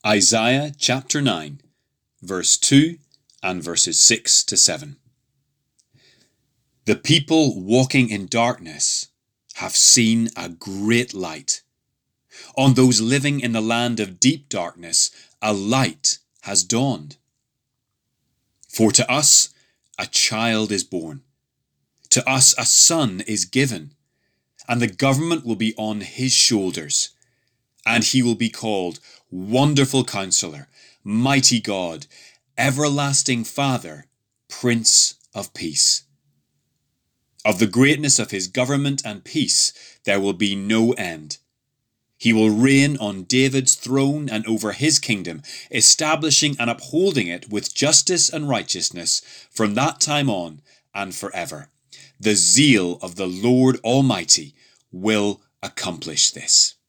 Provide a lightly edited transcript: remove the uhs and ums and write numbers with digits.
Isaiah chapter 9, verse 2 and verses 6 to 7. The people walking in darkness have seen a great light. On those living in the land of deep darkness, a light has dawned. For to us a child is born, to us a son is given, and the government will be on his shoulders. And he will be called Wonderful Counselor, Mighty God, Everlasting Father, Prince of Peace. Of the greatness of his government and peace there will be no end. He will reign on David's throne and over his kingdom, establishing and upholding it with justice and righteousness from that time on and forever. The zeal of the Lord Almighty will accomplish this.